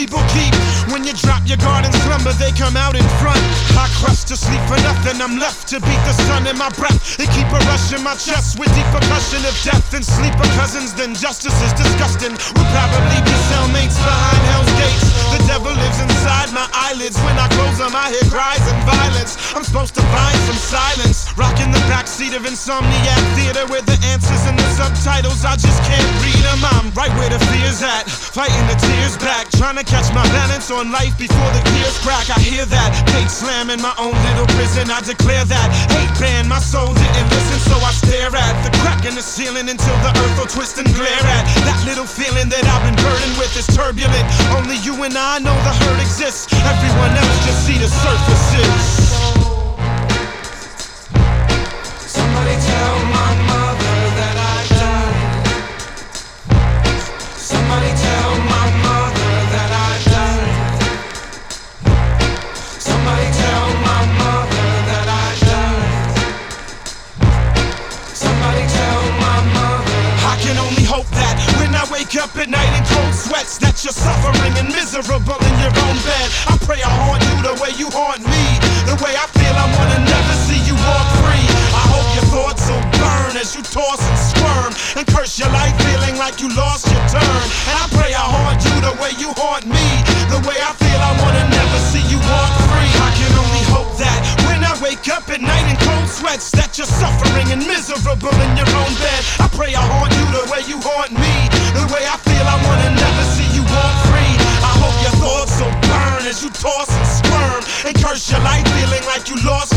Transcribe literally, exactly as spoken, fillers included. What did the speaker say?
people keep. When you drop your guard and slumber, they come out in front. I crush to sleep for nothing, I'm left to beat the sun in my breath and keep a rush in my chest with deep percussion of death. And sleeper cousins, then justice is disgusting. We'll probably be cellmates behind hell's gates. The devil lives inside my eyelids. When I close them, I hear cries and violence. I'm supposed to find some silence, rocking the backseat of Insomniac Theater with the answers and the subtitles. I just can't read them. I'm right where the fear's at, fighting the tears back, trying to catch my balance on life before the gears crack. I hear that hate slam in my own little prison. I declare that hate banned, my soul didn't listen, so I stare at the crack in the ceiling until the earth will twist and glare at. That little feeling that I've been burdened with is turbulent. Only you and I know the hurt exists. Everyone else just see the surfaces. Somebody tell my mother that I died. Somebody tell my mother that I died. Somebody tell my mother that I died. Somebody tell my mother. I can only hope that when I wake up at night in cold sweats, that you're suffering and miserable in your own bed. I pray I haunt you the way you haunt me. The way I feel I wanna never see you walk free. I hope your thoughts will burn as you toss and squirm and curse your life feeling like you lost your turn. And I pray I haunt you the way you haunt me. The way I feel I wanna never see you walk free. I can only hope that when I wake up at night in cold sweats, that you're suffering and miserable in your own bed. I pray I haunt you the way you haunt me. The way I feel I wanna never see you walk free. I hope your thoughts will burn as you toss and squirm and curse your life feeling like you lost